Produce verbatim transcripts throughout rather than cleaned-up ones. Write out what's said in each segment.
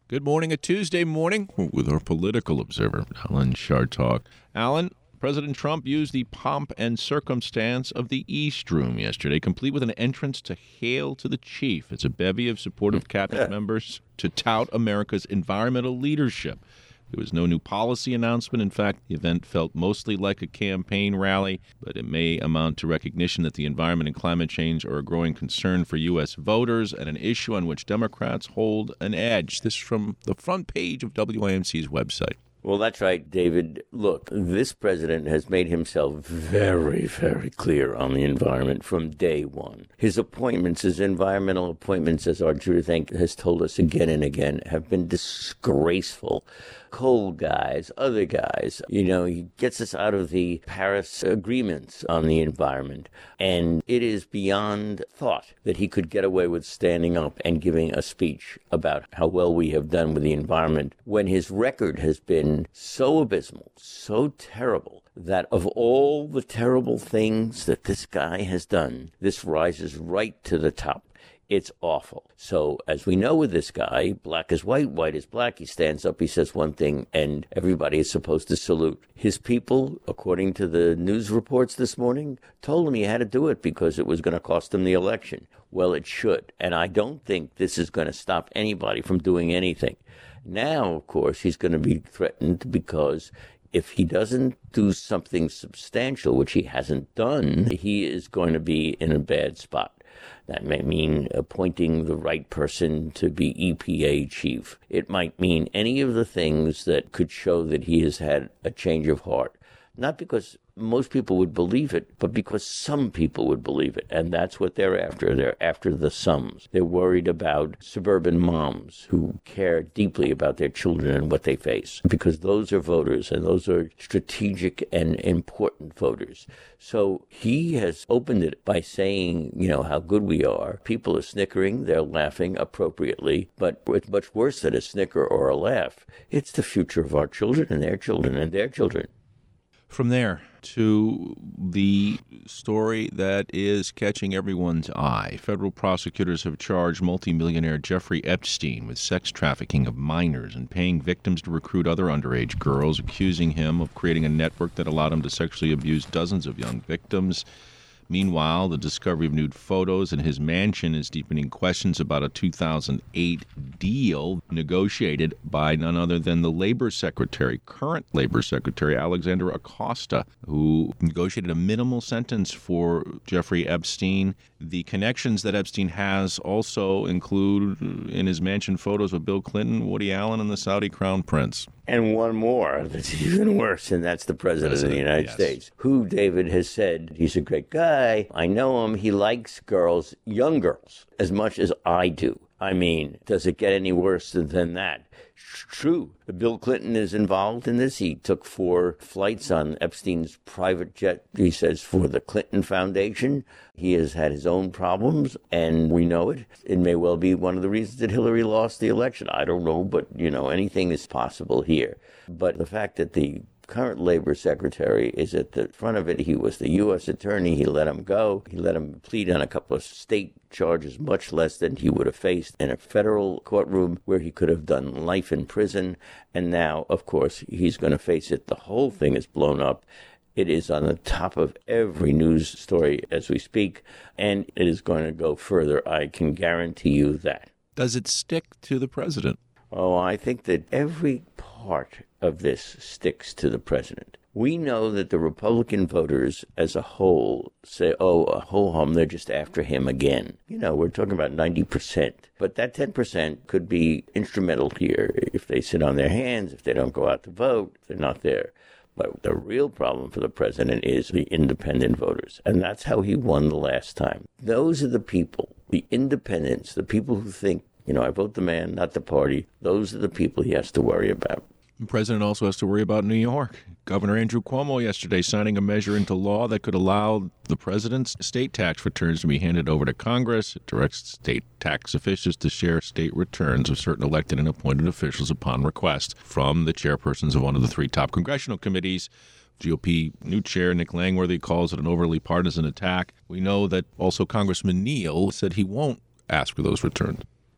Good morning, a Tuesday morning with our political observer, Alan Chartock. Alan, President Trump used the pomp and circumstance of the East Room yesterday, complete with an entrance to Hail to the Chief. It's a bevy of supportive cabinet members to tout America's environmental leadership. There was no new policy announcement. In fact, the event felt mostly like a campaign rally, but it may amount to recognition that the environment and climate change are a growing concern for U S voters and an issue on which Democrats hold an edge. This from the front page of W I M C's website. Well, that's right, David. Look, this president has made himself very, very clear on the environment from day one. His appointments, his environmental appointments, as our Judith Enck has told us again and again, have been disgraceful. Coal guys, other guys, you know, he gets us out of the Paris agreements on the environment. And it is beyond thought that he could get away with standing up and giving a speech about how well we have done with the environment when his record has been so abysmal, so terrible, that of all the terrible things that this guy has done, this rises right to the top. It's awful. So, as we know with this guy, black is white, white is black. He stands up, he says one thing, and everybody is supposed to salute. His people, according to the news reports this morning, told him he had to do it because it was going to cost him the election. Well, it should. And I don't think this is going to stop anybody from doing anything. Now, of course, he's going to be threatened because if he doesn't do something substantial, which he hasn't done, he is going to be in a bad spot. That may mean appointing the right person to be E P A chief. It might mean any of the things that could show that he has had a change of heart. Not because most people would believe it, but because some people would believe it. And that's what they're after. They're after the sums. They're worried about suburban moms who care deeply about their children and what they face, because those are voters, and those are strategic and important voters. So he has opened it by saying, you know, how good we are. People are snickering. They're laughing appropriately. But it's much worse than a snicker or a laugh. It's the future of our children and their children and their children. From there to the story that is catching everyone's eye. Federal prosecutors have charged multimillionaire Jeffrey Epstein with sex trafficking of minors and paying victims to recruit other underage girls, accusing him of creating a network that allowed him to sexually abuse dozens of young victims. Meanwhile, the discovery of nude photos in his mansion is deepening questions about a two thousand eight deal negotiated by none other than the Labor Secretary, current Labor Secretary Alexandra Acosta, who negotiated a minimal sentence for Jeffrey Epstein. The connections that Epstein has also include in his mansion photos of Bill Clinton, Woody Allen, and the Saudi Crown Prince. And one more that's even worse, and that's the President, President of the United yes. States, who, David, has said he's a great guy. I know him. He likes girls, young girls, as much as I do. I mean, does it get any worse than that? True. Bill Clinton is involved in this. He took four flights on Epstein's private jet, he says, for the Clinton Foundation. He has had his own problems, and we know it. It may well be one of the reasons that Hillary lost the election. I don't know, but, you know, anything is possible here. But the fact that the current Labor Secretary is at the front of it. He was the U S attorney. He let him go. He let him plead on a couple of state charges, much less than he would have faced in a federal courtroom where he could have done life in prison. And now, of course, he's going to face it. The whole thing is blown up. It is on the top of every news story as we speak, and it is going to go further. I can guarantee you that. Does it stick to the president? Oh, I think that every part of this sticks to the president. We know that the Republican voters as a whole say, oh, a ho-hum, they're just after him again. You know, we're talking about ninety percent. But that ten percent could be instrumental here if they sit on their hands, if they don't go out to vote, if they're not there. But the real problem for the president is the independent voters. And that's how he won the last time. Those are the people, the independents, the people who think, you know, I vote the man, not the party. Those are the people he has to worry about. The president also has to worry about New York. Governor Andrew Cuomo yesterday signing a measure into law that could allow the president's state tax returns to be handed over to Congress. It directs state tax officials to share state returns of certain elected and appointed officials upon request from the chairpersons of one of the three top congressional committees. G O P new chair Nick Langworthy calls it an overly partisan attack. We know that also Congressman Neal said he won't ask for those returns.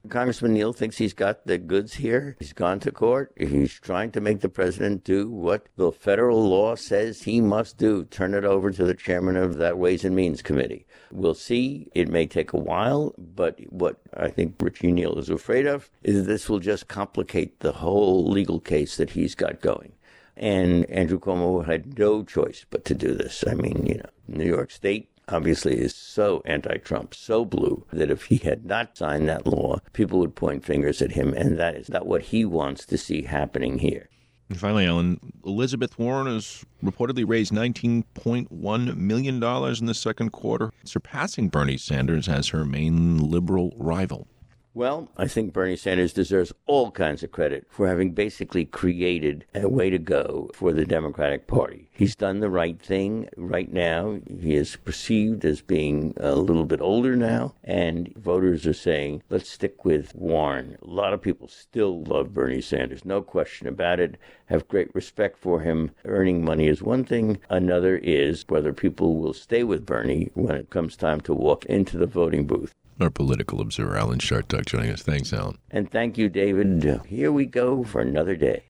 Congressman Neal thinks he's got the goods here. He's gone to court. He's trying to make the president do what the federal law says he must do, turn it over to the chairman of that Ways and Means Committee. We'll see. It may take a while, but what I think Richie Neal is afraid of is this will just complicate the whole legal case that he's got going. And Andrew Cuomo had no choice but to do this. I mean, you know, New York State obviously is so anti-Trump, so blue, that if he had not signed that law, people would point fingers at him, and that is not what he wants to see happening here. And finally, Ellen, Elizabeth Warren has reportedly raised nineteen point one million dollars in the second quarter, surpassing Bernie Sanders as her main liberal rival. Well, I think Bernie Sanders deserves all kinds of credit for having basically created a way to go for the Democratic Party. He's done the right thing right now. He is perceived as being a little bit older now, and voters are saying, let's stick with Warren. A lot of people still love Bernie Sanders, no question about it, have great respect for him. Earning money is one thing. Another is whether people will stay with Bernie when it comes time to walk into the voting booth. Our political observer, Alan Chartock, joining us. Thanks, Alan. And thank you, David. Here we go for another day.